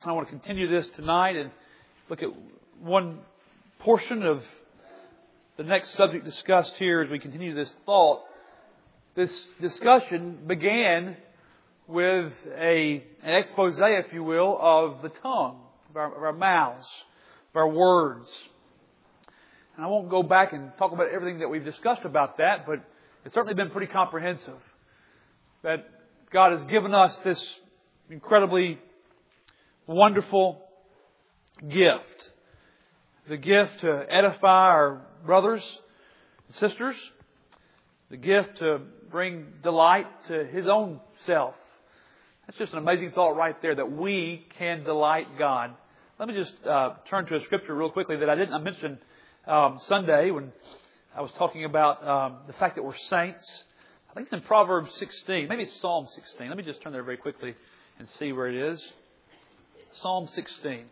I want to continue this tonight and look at one portion of the next subject discussed here as we continue this thought. This discussion began with an expose, if you will, of the tongue, of our mouths, of our words. And I won't go back and talk about everything that we've discussed about that, but it's certainly been pretty comprehensive. That God has given us this incredibly wonderful gift. The gift to edify our brothers and sisters. The gift to bring delight to His own self. That's just an amazing thought right there, that we can delight God. Let me just turn to a scripture real quickly that I mentioned Sunday when I was talking about the fact that we're saints. I think it's in Proverbs 16. Maybe it's Psalm 16. Let me just turn there very quickly and see where it is. Psalm 16.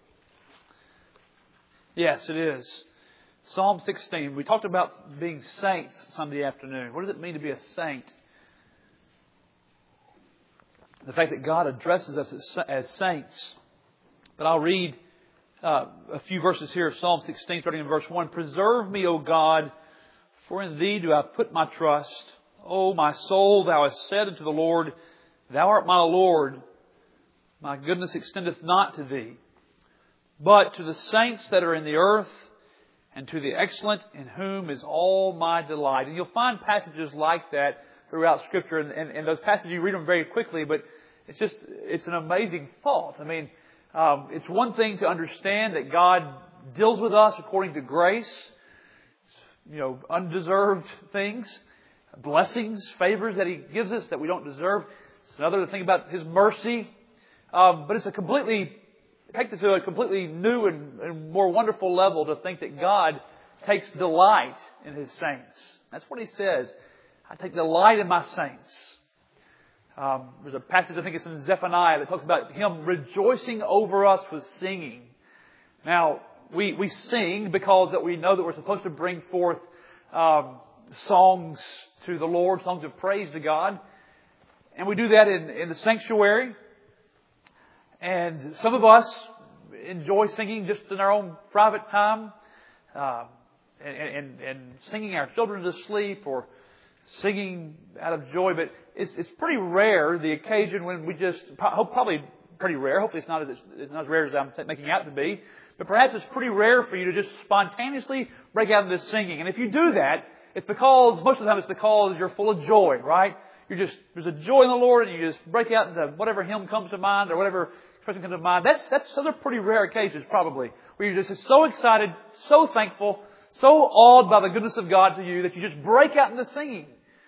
Yes, it is. Psalm 16. We talked about being saints Sunday afternoon. What does it mean to be a saint? The fact that God addresses us as saints. But I'll read a few verses here of Psalm 16, starting in verse 1. Preserve me, O God, for in Thee do I put my trust. O my soul, Thou hast said unto the Lord, Thou art my Lord. My goodness extendeth not to Thee, but to the saints that are in the earth, and to the excellent in whom is all my delight. And you'll find passages like that throughout Scripture. And those passages, you read them very quickly, but it's an amazing thought. I mean, it's one thing to understand that God deals with us according to grace, undeserved things, blessings, favors that He gives us that we don't deserve. It's another thing about His mercy. But it takes it to a completely new and more wonderful level to think that God takes delight in His saints. That's what He says. I take delight in my saints. There's a passage, I think it's in Zephaniah, that talks about Him rejoicing over us with singing. Now, we sing because that we know that we're supposed to bring forth songs to the Lord, songs of praise to God. And we do that in the sanctuary. And some of us enjoy singing just in our own private time, and singing our children to sleep or singing out of joy. But it's pretty rare, the occasion when we probably pretty rare. Hopefully it's not as rare as I'm making out to be. But perhaps it's pretty rare for you to just spontaneously break out into singing. And if you do that, most of the time it's because you're full of joy, right? There's a joy in the Lord, and you just break out into whatever hymn comes to mind or whatever expression comes to mind. Those are pretty rare occasions, probably, where you're just so excited, so thankful, so awed by the goodness of God to you that you just break out into singing.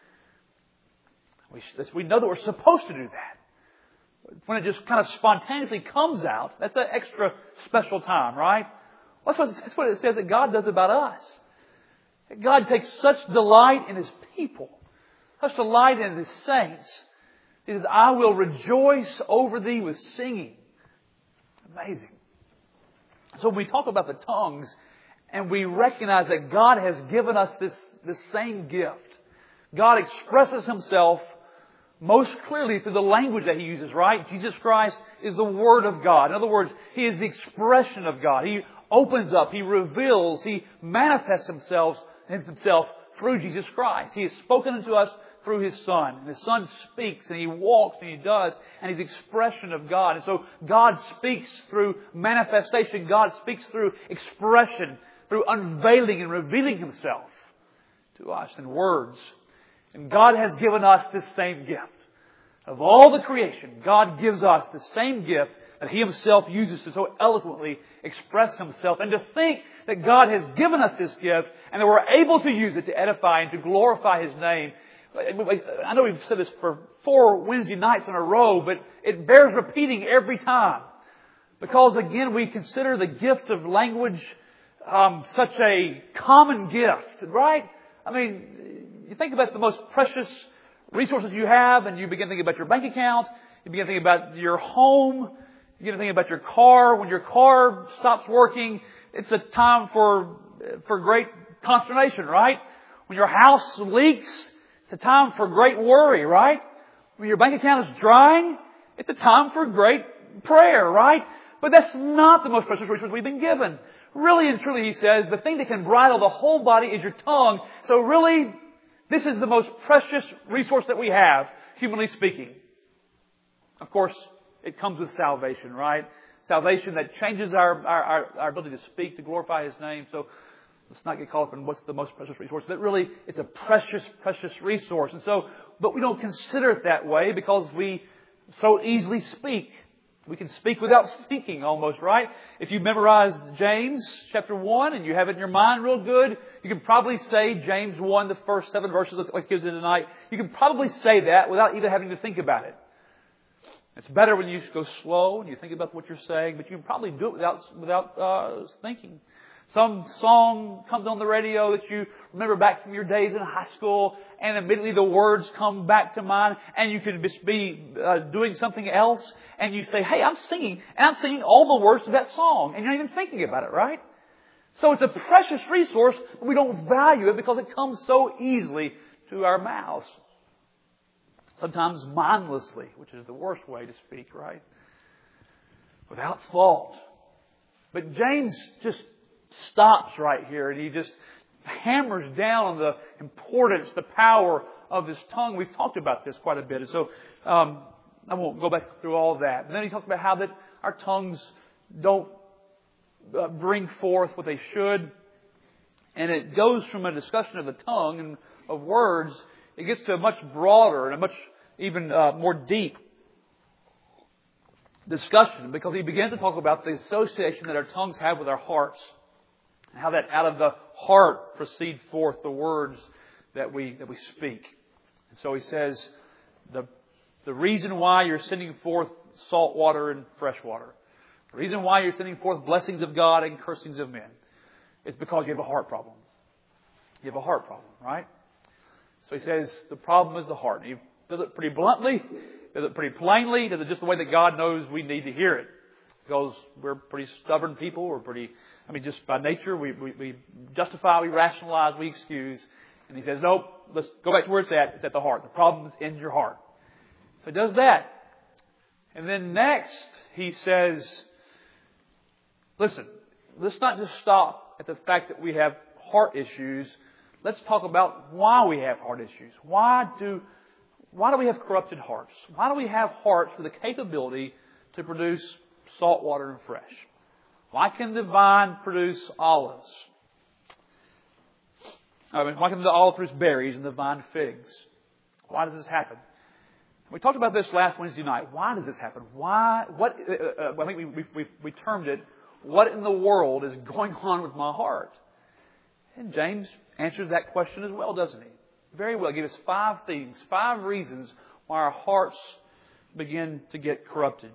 We know that we're supposed to do that. When it just kind of spontaneously comes out, that's an extra special time, right? That's what it says that God does about us. That God takes such delight in His people, such delight in His saints. He says, I will rejoice over thee with singing. Amazing. So when we talk about the tongues and we recognize that God has given us this same gift, God expresses Himself most clearly through the language that He uses, right? Jesus Christ is the Word of God. In other words, He is the expression of God. He opens up, He reveals, He manifests Himself through Jesus Christ. He has spoken unto us through His Son. And His Son speaks and He walks and He does, and He's the expression of God. And so God speaks through manifestation. God speaks through expression, through unveiling and revealing Himself to us in words. And God has given us this same gift. Of all the creation, God gives us the same gift that He Himself uses to so eloquently express Himself. And to think that God has given us this gift and that we're able to use it to edify and to glorify His name. I know we've said this for 4 Wednesday nights in a row, but it bears repeating every time. Because again, we consider the gift of language such a common gift, right? I mean, you think about the most precious resources you have, and you begin thinking about your bank account, you begin thinking about your home, you begin thinking about your car. When your car stops working, it's a time for great consternation, right? When your house leaks, it's a time for great worry, right? When your bank account is drying, it's a time for great prayer, right? But that's not the most precious resource we've been given. Really and truly, he says, the thing that can bridle the whole body is your tongue. So really, this is the most precious resource that we have, humanly speaking. Of course, it comes with salvation, right? Salvation that changes our ability to speak, to glorify His name. So let's not get caught up in what's the most precious resource. But really, it's a precious, precious resource. And so, but we don't consider it that way because we so easily speak. We can speak without thinking almost, right? If you memorize James chapter 1 and you have it in your mind real good, you can probably say James 1, the first 7 verses like gives it tonight. You can probably say that without even having to think about it. It's better when you go slow and you think about what you're saying, but you can probably do it without thinking. Some song comes on the radio that you remember back from your days in high school, and immediately the words come back to mind, and you could just be doing something else, and you say, hey, I'm singing, and I'm singing all the words of that song, and you're not even thinking about it, right? So it's a precious resource, but we don't value it because it comes so easily to our mouths. Sometimes mindlessly, which is the worst way to speak, right? Without thought. But James just stops right here and he just hammers down on the importance, the power of his tongue. We've talked about this quite a bit. And so I won't go back through all that. And then he talks about how that our tongues don't bring forth what they should. And it goes from a discussion of the tongue and of words, it gets to a much broader and a much even more deep discussion, because he begins to talk about the association that our tongues have with our hearts. And how that out of the heart proceed forth the words that we speak. And so he says, the reason why you're sending forth salt water and fresh water, the reason why you're sending forth blessings of God and cursings of men, is because you have a heart problem. You have a heart problem, right? So he says the problem is the heart. And he does it pretty bluntly, does it pretty plainly, does it just the way that God knows we need to hear it. Because we're pretty stubborn people. We're pretty, just by nature, we justify, we rationalize, we excuse. And he says, nope, let's go back to where it's at. It's at the heart. The problem's in your heart. So he does that. And then next, he says, listen, let's not just stop at the fact that we have heart issues. Let's talk about why we have heart issues. Why do we have corrupted hearts? Why do we have hearts with the capability to produce salt water and fresh? Why can the vine produce olives? Why can the olive produce berries and the vine figs? Why does this happen? We talked about this last Wednesday night. Why does this happen? Why? What? I think we termed it, what in the world is going on with my heart? And James answers that question as well, doesn't he? Very well. He gives us 5 things, 5 reasons why our hearts begin to get corrupted.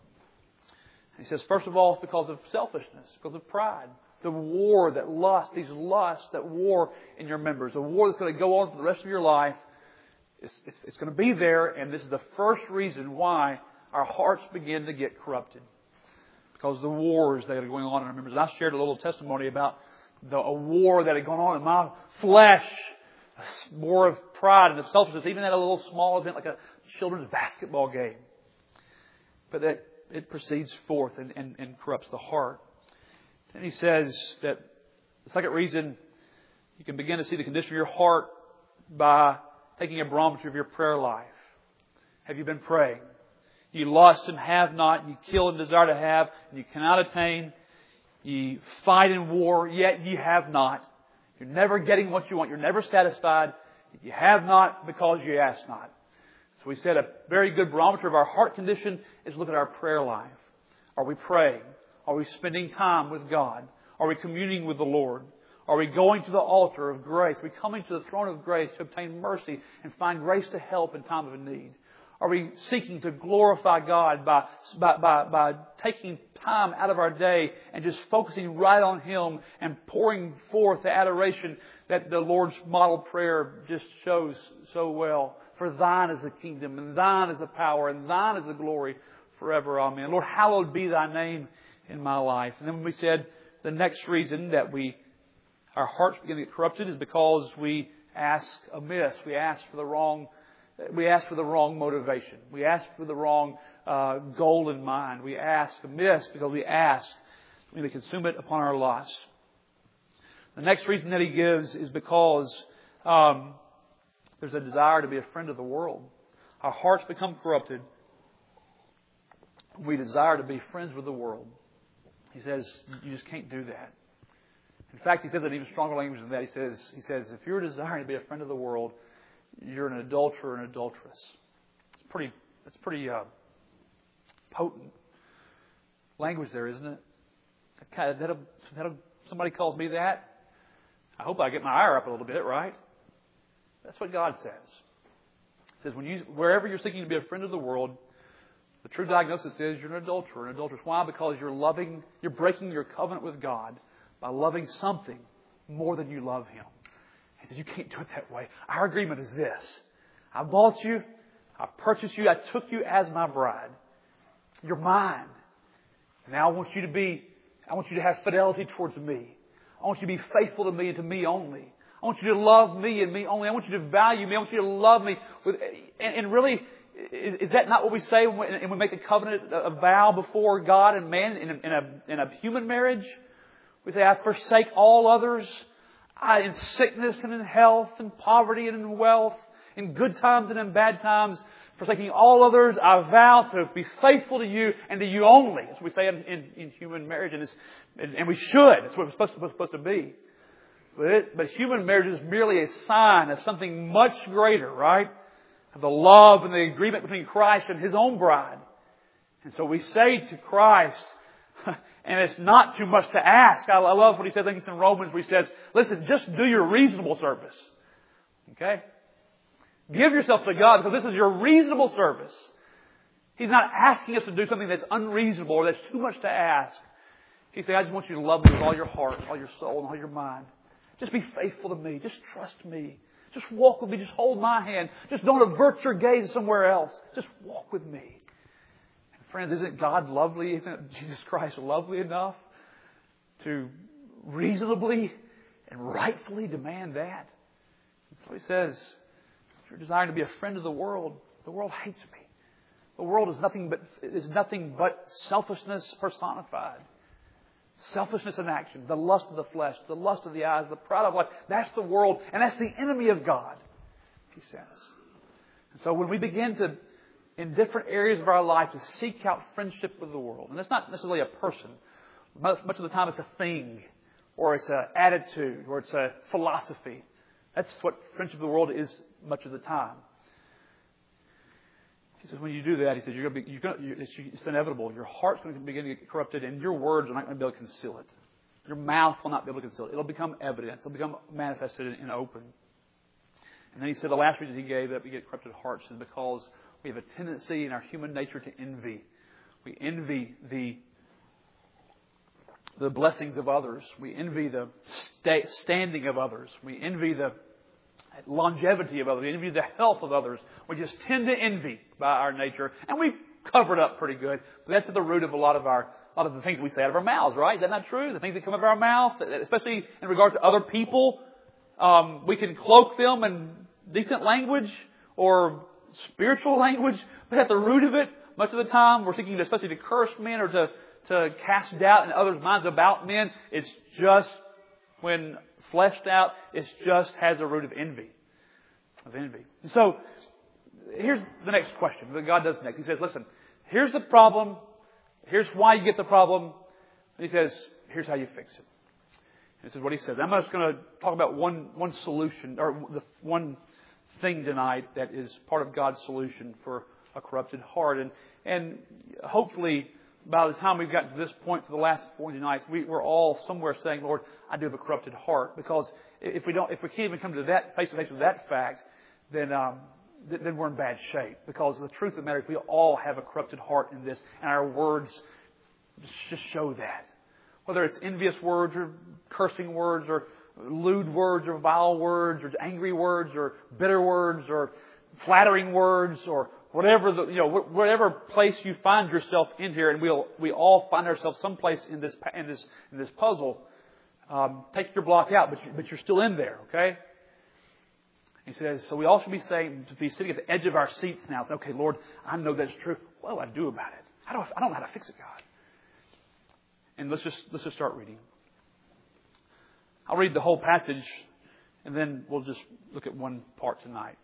He says, first of all, it's because of selfishness, because of pride. The war, these lusts that war in your members, a war that's going to go on for the rest of your life. It's going to be there, and this is the first reason why our hearts begin to get corrupted. Because of the wars that are going on in our members. And I shared a little testimony about a war that had gone on in my flesh. A war of pride and of selfishness, even at a little small event like a children's basketball game. But that it proceeds forth and corrupts the heart. Then he says that the second reason you can begin to see the condition of your heart by taking a barometer of your prayer life. Have you been praying? You lust and have not. You kill and desire to have, and you cannot attain. You fight in war, yet you have not. You're never getting what you want. You're never satisfied. You have not because you ask not. So we said a very good barometer of our heart condition is look at our prayer life. Are we praying? Are we spending time with God? Are we communing with the Lord? Are we going to the altar of grace? Are we coming to the throne of grace to obtain mercy and find grace to help in time of need? Are we seeking to glorify God by taking time out of our day and just focusing right on Him and pouring forth the adoration that the Lord's model prayer just shows so well? For Thine is the kingdom, and Thine is the power, and Thine is the glory forever. Amen. Lord, hallowed be Thy name in my life. And then we said the next reason that our hearts begin to get corrupted is because we ask amiss. We ask for the wrong motivation. We ask for the wrong goal in mind. We ask amiss because we ask. We may consume it upon our loss. The next reason that he gives is because there's a desire to be a friend of the world. Our hearts become corrupted. We desire to be friends with the world. He says, you just can't do that. In fact, he says it in even stronger language than that. He says, if you're desiring to be a friend of the world, you're an adulterer or an adulteress. It's pretty potent language there, isn't it? Somebody calls me that. I hope I get my ire up a little bit, right? That's what God says. He says, wherever you're seeking to be a friend of the world, the true diagnosis is you're an adulterer, an adulteress. Why? Because you're breaking your covenant with God by loving something more than you love Him. He says, you can't do it that way. Our agreement is this. I bought you. I purchased you. I took you as my bride. You're mine. And now I want you to have fidelity towards me. I want you to be faithful to me and to me only. I want you to love me and me only. I want you to value me. I want you to love me. And really, is that not what we say when we make a covenant, a vow before God and man in a human marriage? We say, I forsake all others. In sickness and in health, in poverty and in wealth, in good times and in bad times, forsaking all others, I vow to be faithful to you and to you only. That's what we say in human marriage, and we should. That's what it's supposed to be. But human marriage is merely a sign of something much greater, right? Of the love and the agreement between Christ and His own bride. And so we say to Christ, and it's not too much to ask. I love what he says, I think it's in Romans, where he says, listen, just do your reasonable service. Okay? Give yourself to God because this is your reasonable service. He's not asking us to do something that's unreasonable or that's too much to ask. He's saying, I just want you to love me with all your heart, all your soul, and all your mind. Just be faithful to me. Just trust me. Just walk with me. Just hold my hand. Just don't avert your gaze somewhere else. Just walk with me. Friends, isn't God lovely? Isn't Jesus Christ lovely enough to reasonably and rightfully demand that? And so he says, if you're desiring to be a friend of the world hates me. The world is nothing but selfishness personified. Selfishness in action. The lust of the flesh, the lust of the eyes, the pride of life. That's the world, and that's the enemy of God, he says. And so when we begin to, in different areas of our life, to seek out friendship with the world. And it's not necessarily a person. Much of the time it's a thing, or it's an attitude, or it's a philosophy. That's what friendship with the world is much of the time. He says, when you do that, he says, it's inevitable. Your heart's going to begin to get corrupted, and your words are not going to be able to conceal it. Your mouth will not be able to conceal it. It'll become evidence. It'll become manifested and open. And then he said the last reason he gave that we get corrupted hearts is because we have a tendency in our human nature to envy. We envy the blessings of others. We envy the standing of others. We envy the longevity of others. We envy the health of others. We just tend to envy by our nature. And we cover it up pretty good. But that's at the root of a lot of the things we say out of our mouths, right? Is that not true? The things that come out of our mouth, especially in regards to other people, we can cloak them in decent language or spiritual language, but at the root of it, much of the time, we're seeking especially to curse men or to cast doubt in others' minds about men. It's just, when fleshed out, it just has a root of envy. And so, here's the next question that God does next. He says, listen, here's the problem. Here's why you get the problem. And he says, here's how you fix it. And this is what he says. I'm just going to talk about one solution, or the one thing tonight that is part of God's solution for a corrupted heart. And hopefully, by the time we've gotten to this point for the last 40 nights, we're all somewhere saying, Lord, I do have a corrupted heart. Because if we can't even come to that face to face with that fact, then we're in bad shape. Because the truth of the matter is we all have a corrupted heart in this, and our words just show that. Whether it's envious words or cursing words or lewd words or vile words or angry words or bitter words or flattering words or whatever whatever place you find yourself in here, and we all find ourselves someplace in this puzzle. Take your block out, but you're still in there, okay? He says, so we all should be sitting at the edge of our seats now. Say, okay, Lord, I know that's true. What do I do about it? I don't know how to fix it, God. And let's just start reading. I'll read the whole passage, and then we'll just look at one part tonight.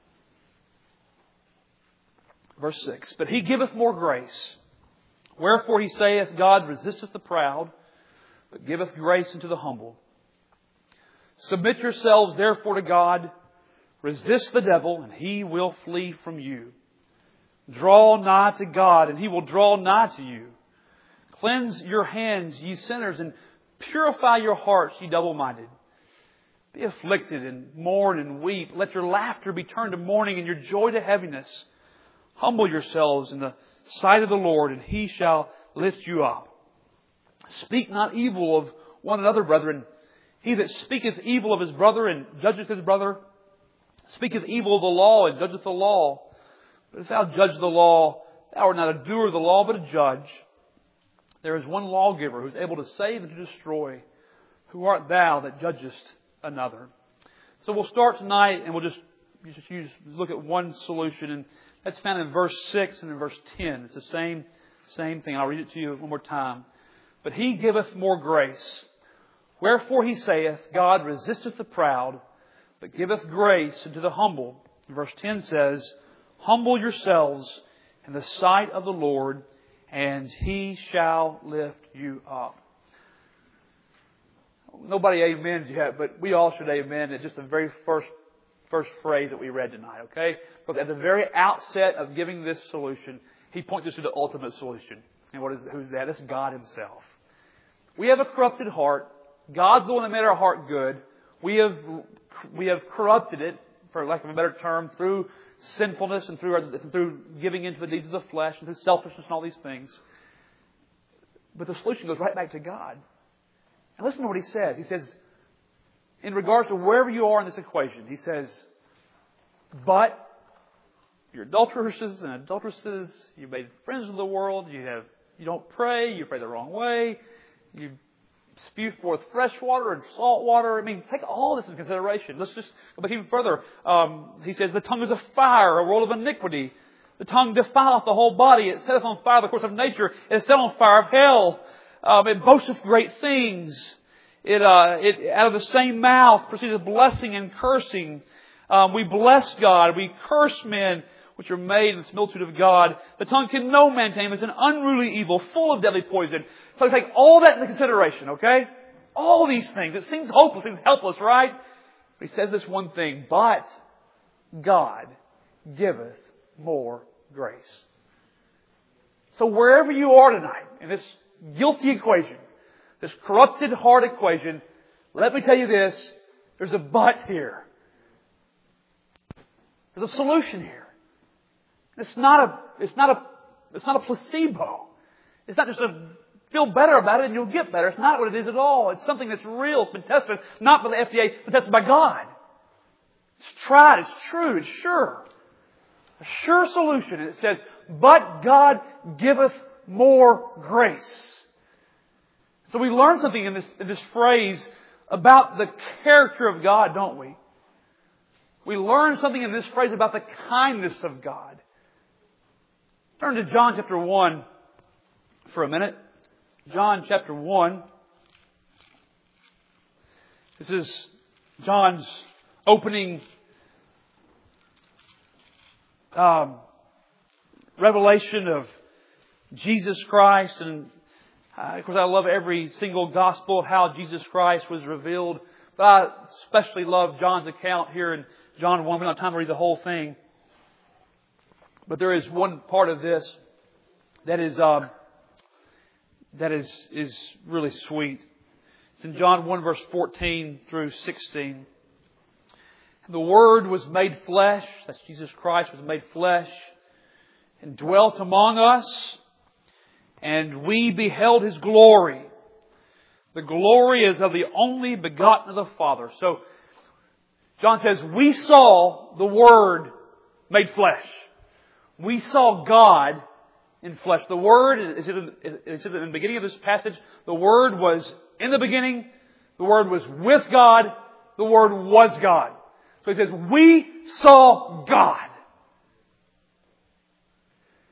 Verse 6. But He giveth more grace. Wherefore He saith, God resisteth the proud, but giveth grace unto the humble. Submit yourselves therefore to God. Resist the devil, and he will flee from you. Draw nigh to God, and He will draw nigh to you. Cleanse your hands, ye sinners, and purify your hearts, ye double-minded. Be afflicted, and mourn, and weep. Let your laughter be turned to mourning, and your joy to heaviness. Humble yourselves in the sight of the Lord, and He shall lift you up. Speak not evil of one another, brethren. He that speaketh evil of his brother and judgeth his brother, speaketh evil of the law and judgeth the law. But if thou judge the law, thou art not a doer of the law, but a judge. There is one lawgiver who is able to save and to destroy. Who art thou that judgest another? So we'll start tonight, and we'll just look at one solution, and that's found in verse 6 and in verse 10. It's the same thing. I'll read it to you one more time. But He giveth more grace. Wherefore He saith, God resisteth the proud, but giveth grace unto the humble. Verse 10 says, Humble yourselves in the sight of the Lord, and He shall lift you up. Nobody amens yet, but we all should amen at just the very first phrase that we read tonight, okay? Because at the very outset of giving this solution, He points us to the ultimate solution. And who's that? It's God Himself. We have a corrupted heart. God's the one that made our heart good. We have corrupted it, for lack of a better term, through sinfulness and through giving into the deeds of the flesh and through selfishness and all these things. But the solution goes right back to God. And listen to what He says. He says, in regards to wherever you are in this equation, He says, but you're adulteresses and adulteresses, you've made friends with the world, you don't pray, you pray the wrong way, you spew forth fresh water and salt water. I mean, take all this into consideration. Let's just go back even further. He says, the tongue is a fire, a world of iniquity. The tongue defileth the whole body. It setteth on fire the course of nature. It is set on fire of hell. It boasteth great things. It out of the same mouth proceedeth blessing and cursing. We bless God. We curse men which are made in the similitude of God. The tongue can no man tame. It's an unruly evil, full of deadly poison. So take all that into consideration, okay? All these things. It seems hopeless, it seems helpless, right? But He says this one thing, but God giveth more grace. So wherever you are tonight, in this guilty equation, this corrupted heart equation, let me tell you this, there's a but here. There's a solution here. It's not a placebo. It's not just a feel better about it and you'll get better. It's not what it is at all. It's something that's real. It's been tested, not by the FDA, but tested by God. It's tried. It's true. It's sure. A sure solution. And it says, but God giveth more grace. So we learn something in this phrase about the character of God, don't we? We learn something in this phrase about the kindness of God. Turn to John chapter 1 for a minute. John chapter 1. This is John's opening revelation of Jesus Christ. And of course I love every single gospel of how Jesus Christ was revealed. But I especially love John's account here in John 1. We don't have time to read the whole thing. But there is one part of this that is really sweet. It's in John 1 verse 14 through 16. The Word was made flesh, that's Jesus Christ was made flesh, and dwelt among us, and we beheld His glory. The glory is of the only begotten of the Father. So John says, we saw the Word made flesh. We saw God in flesh. The Word, is it in the beginning of this passage, the Word was in the beginning, the Word was with God, the Word was God. So He says, we saw God.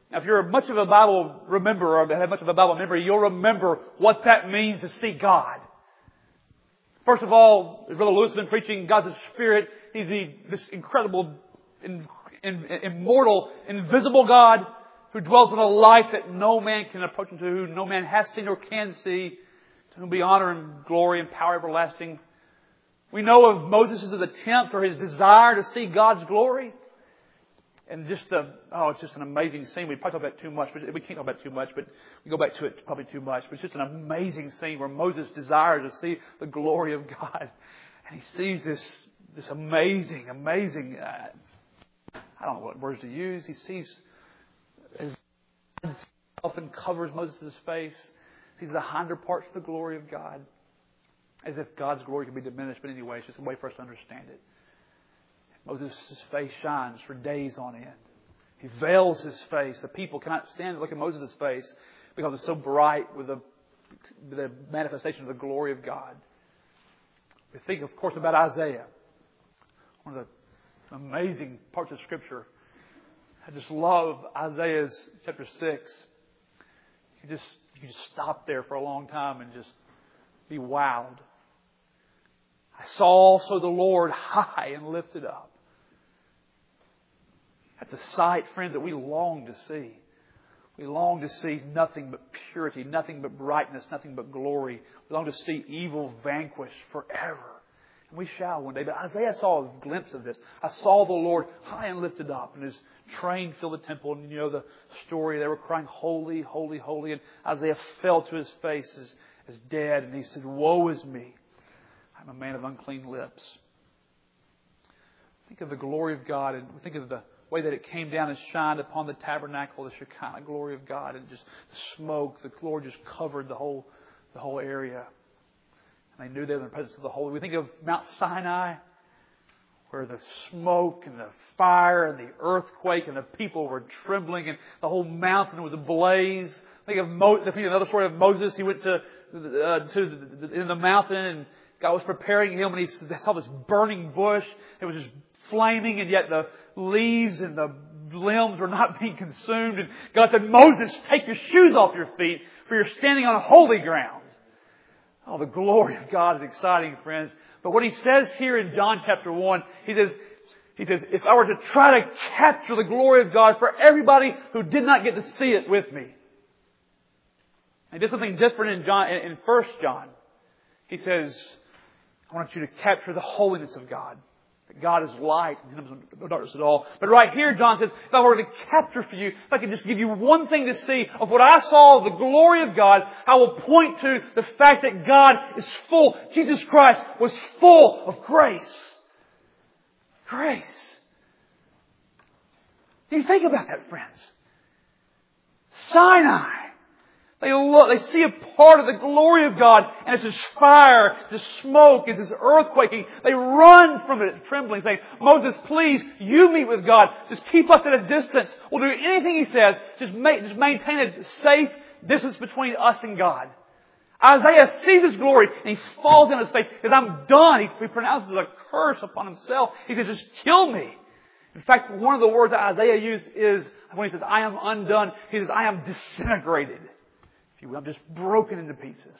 Now, if you're much of a Bible rememberer or have much of a Bible memory, you'll remember what that means to see God. First of all, as Brother Lewis has been preaching, God's a Spirit. He's this incredible, immortal, invisible God who dwells in a light that no man can approach Him to, who no man has seen or can see, to whom be honor and glory and power everlasting. We know of Moses' attempt or his desire to see God's glory. And it's just an amazing scene. We probably talk about it too much, but we can't talk about it too much, but we go back to it probably too much. But it's just an amazing scene where Moses desires to see the glory of God. And he sees this amazing, I don't know what words to use. He sees as God often covers Moses' face. He sees the hinder parts of the glory of God. As if God's glory can be diminished. But anyway, it's just a way for us to understand it. Moses' face shines for days on end. He veils his face. The people cannot stand to look at Moses' face because it's so bright with the manifestation of the glory of God. We think, of course, about Isaiah. One of the amazing parts of Scripture. I just love Isaiah's chapter 6. You just stop there for a long time and just be wowed. I saw also the Lord high and lifted up. That's a sight, friends, that we long to see. We long to see nothing but purity, nothing but brightness, nothing but glory. We long to see evil vanquished forever. And we shall one day. But Isaiah saw a glimpse of this. I saw the Lord high and lifted up, and His train filled the temple. And you know the story. They were crying, holy, holy, holy. And Isaiah fell to his face as dead. And he said, woe is me. I'm a man of unclean lips. Think of the glory of God, and think of the way that it came down and shined upon the tabernacle, the Shekinah glory of God, and just the smoke, the glory just covered the whole area. And they knew they were in the presence of the Holy. We think of Mount Sinai, where the smoke and the fire and the earthquake and the people were trembling and the whole mountain was ablaze. Think of another story of Moses. He went in the mountain and God was preparing him, and he saw this burning bush. It was just flaming, and yet the leaves and the limbs were not being consumed. And God said, Moses, take your shoes off your feet, for you're standing on holy ground. Oh, the glory of God is exciting, friends. But what He says here in John chapter 1, He says, if I were to try to capture the glory of God for everybody who did not get to see it with me. He did something different in 1 John. He says, I want you to capture the holiness of God. That God is light and in Him is no darkness at all. But right here, John says, if I were to capture for you, if I could just give you one thing to see of what I saw of the glory of God, I will point to the fact that God is full. Jesus Christ was full of grace. Grace. Do you think about that, friends? Sinai. They see a part of the glory of God, and it's this fire, it's this smoke, it's this earthquaking. They run from it trembling, saying, Moses, please, you meet with God. Just keep us at a distance. We'll do anything He says. Just maintain a safe distance between us and God. Isaiah sees His glory, and he falls on his face. He says, I'm done. He pronounces a curse upon himself. He says, just kill me. In fact, one of the words that Isaiah used is, when he says, I am undone, he says, I am disintegrated. I'm just broken into pieces.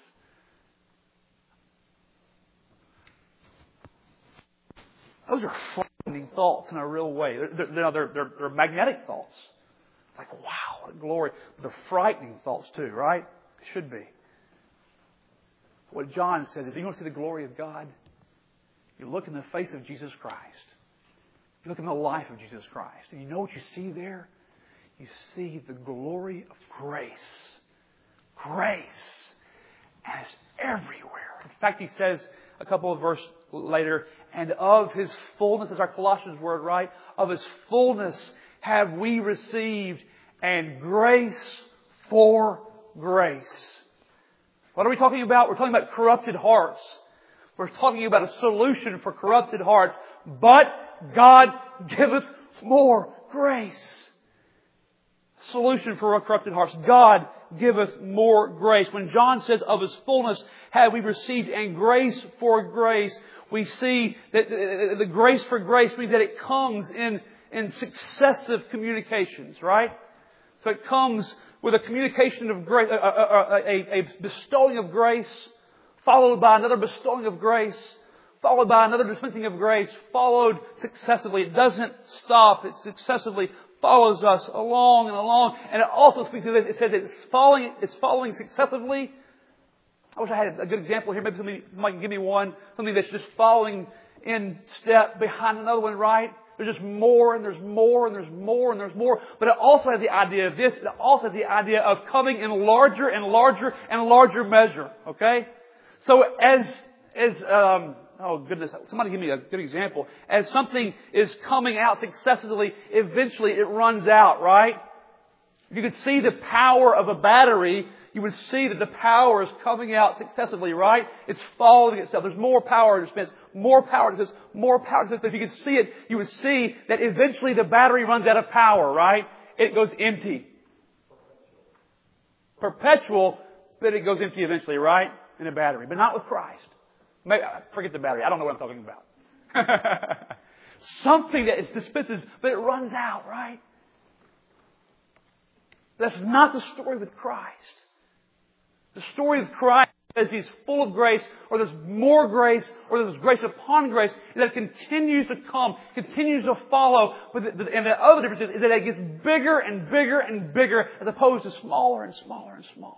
Those are frightening thoughts in a real way. They're magnetic thoughts. Like, wow, what glory. But they're frightening thoughts too, right? It should be. What John says is, if you want to see the glory of God, you look in the face of Jesus Christ. You look in the life of Jesus Christ. And you know what you see there? You see the glory of grace. Grace. And it's everywhere. In fact, he says a couple of verses later, and of His fullness, is our Colossians word, right? Of His fullness have we received, and grace for grace. What are we talking about? We're talking about corrupted hearts. We're talking about a solution for corrupted hearts. But God giveth more grace. Solution for corrupted hearts. God giveth more grace. When John says of His fullness have we received, and grace for grace, we see that the grace for grace means that it comes in successive communications, right? So it comes with a communication of grace, a bestowing of grace, followed by another bestowing of grace, followed by another dispensing of grace, followed successively. It doesn't stop. It successively follows us along and along. And it also speaks to this. It says it's following successively. I wish I had a good example here. Maybe somebody can give me one. Something that's just following in step behind another one, right? There's just more and there's more and there's more and there's more. But it also has the idea of this. It also has the idea of coming in larger and larger and larger measure. Okay? So oh goodness, somebody give me a good example. As something is coming out successively, eventually it runs out, right? If you could see the power of a battery, you would see that the power is coming out successively, right? It's following itself. There's more power dispensed, more power dispensed, more power dispensed. If you could see it, you would see that eventually the battery runs out of power, right? It goes empty. Perpetual, but it goes empty eventually, right? In a battery. But not with Christ. Forget the battery. I don't know what I'm talking about. Something that it dispenses, but it runs out, right? That's not the story with Christ. The story with Christ is He's full of grace, or there's more grace, or there's grace upon grace, and that it continues to come, continues to follow. And the other difference is that it gets bigger and bigger and bigger, as opposed to smaller and smaller and smaller.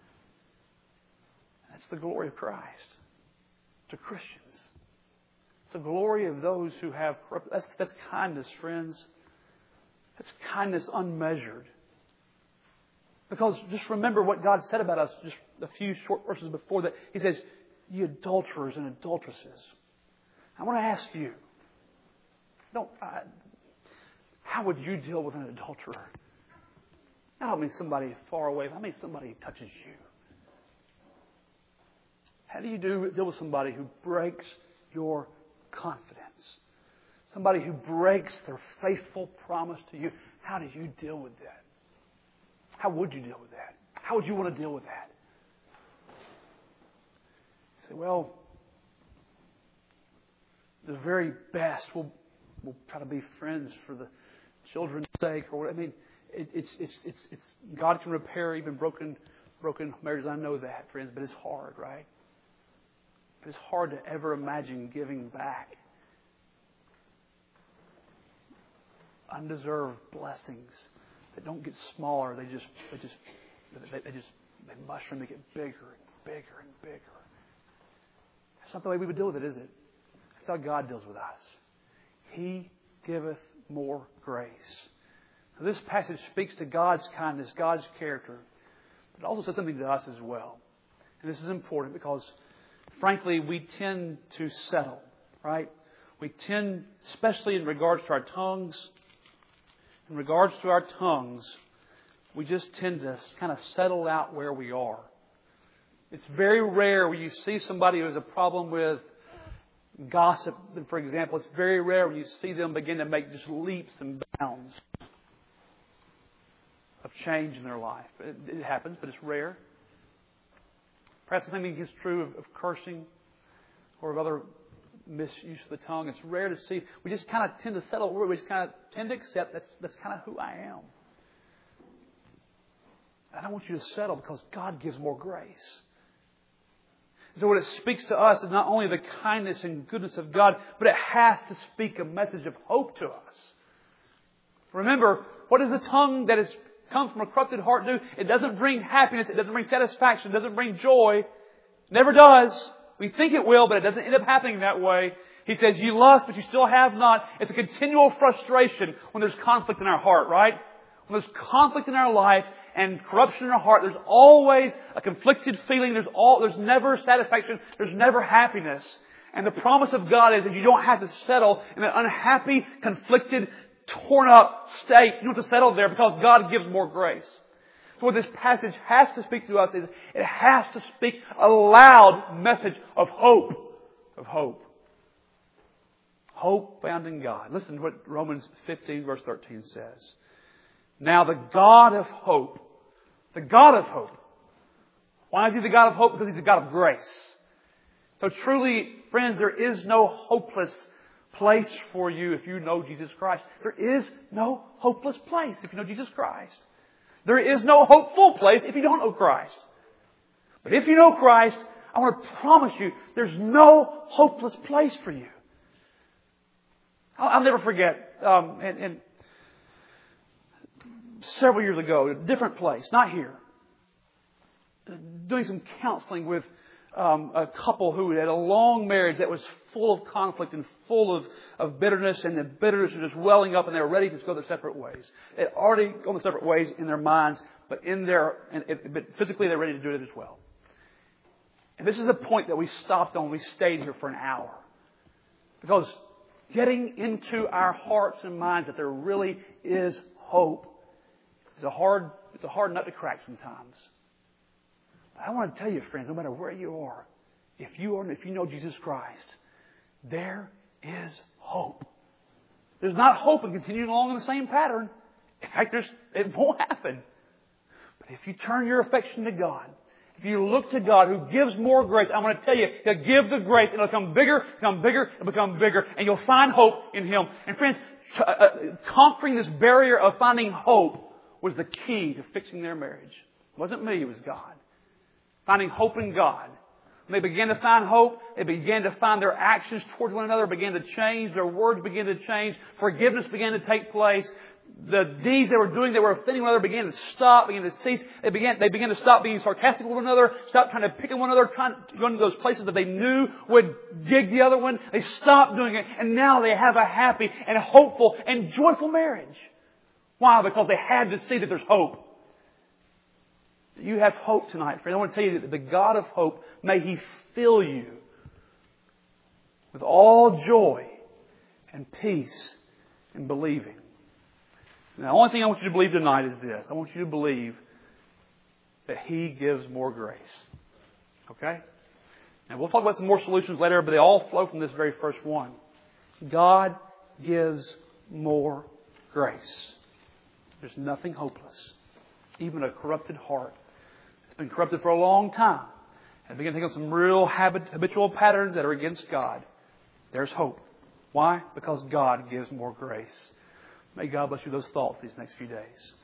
That's the glory of Christ to Christians. It's the glory of those who have corrupt. That's kindness, friends. That's kindness unmeasured. Because just remember what God said about us just a few short verses before that. He says, "You adulterers and adulteresses." I want to ask you, how would you deal with an adulterer? I don't mean somebody far away. I mean somebody who touches you. How do you deal with somebody who breaks your confidence? Somebody who breaks their faithful promise to you. How do you deal with that? How would you deal with that? How would you want to deal with that? You say, well, the very best, we'll try to be friends for the children's sake, or I mean, it's God can repair even broken marriages. I know that, friends, but it's hard, right? But it's hard to ever imagine giving back undeserved blessings that don't get smaller. They mushroom. They get bigger and bigger and bigger. That's not the way we would deal with it, is it? That's how God deals with us. He giveth more grace. Now, this passage speaks to God's kindness, God's character, but it also says something to us as well. And this is important because, frankly, we tend to settle, right? We tend, especially in regards to our tongues, we just tend to kind of settle out where we are. It's very rare when you see somebody who has a problem with gossip, for example. It's very rare when you see them begin to make just leaps and bounds of change in their life. It happens, but it's rare. Perhaps the same thing is true of cursing or of other misuse of the tongue. It's rare to see. We just kind of tend to settle. We just kind of tend to accept that's kind of who I am. I don't want you to settle because God gives more grace. So what it speaks to us is not only the kindness and goodness of God, but it has to speak a message of hope to us. Remember, what does the tongue that has come from a corrupted heart do? It doesn't bring happiness. It doesn't bring satisfaction. It doesn't bring joy. It never does. We think it will, but it doesn't end up happening that way. He says, you lust, but you still have not. It's a continual frustration when there's conflict in our heart, right? When there's conflict in our life and corruption in our heart, there's always a conflicted feeling. There's never satisfaction. There's never happiness. And the promise of God is that you don't have to settle in an unhappy, conflicted, torn up state. You don't have to settle there because God gives more grace. So what this passage has to speak to us is it has to speak a loud message of hope. Of hope. Hope found in God. Listen to what Romans 15 verse 13 says. Now the God of hope. The God of hope. Why is He the God of hope? Because He's the God of grace. So truly, friends, there is no hopeless place for you if you know Jesus Christ. There is no hopeless place if you know Jesus Christ. There is no hopeful place if you don't know Christ. But if you know Christ, I want to promise you, there's no hopeless place for you. I'll never forget, and several years ago, a different place, not here, doing some counseling with a couple who had a long marriage that was full of conflict and full of bitterness, and the bitterness was just welling up, and they were ready to go their separate ways. They had already gone their separate ways in their minds, but but physically they're ready to do it as well. And this is a point that we stopped on. We stayed here for an hour. Because getting into our hearts and minds that there really is hope is a hard nut to crack sometimes. I want to tell you, friends, no matter where you are, if you know Jesus Christ, there is hope. There's not hope in continuing along in the same pattern. In fact, it won't happen. But if you turn your affection to God, if you look to God who gives more grace, I'm going to tell you, He'll give the grace and it'll become bigger, and become bigger, and you'll find hope in Him. And friends, conquering this barrier of finding hope was the key to fixing their marriage. It wasn't me, it was God. Finding hope in God. When they began to find hope, they began to find their actions towards one another began to change. Their words began to change. Forgiveness began to take place. The deeds they were doing, they were offending one another, began to stop, began to cease. They began to stop being sarcastic with one another, stop trying to pick on one another, trying to go into those places that they knew would dig the other one. They stopped doing it, and now they have a happy and hopeful and joyful marriage. Why? Because they had to see that there's hope. You have hope tonight, friend. I want to tell you that the God of hope, may He fill you with all joy and peace in believing. Now, the only thing I want you to believe tonight is this. I want you to believe that He gives more grace. Okay? And we'll talk about some more solutions later, but they all flow from this very first one. God gives more grace. There's nothing hopeless. Even a corrupted heart. It's been corrupted for a long time. And begin to take on some real habitual patterns that are against God. There's hope. Why? Because God gives more grace. May God bless you with those thoughts these next few days.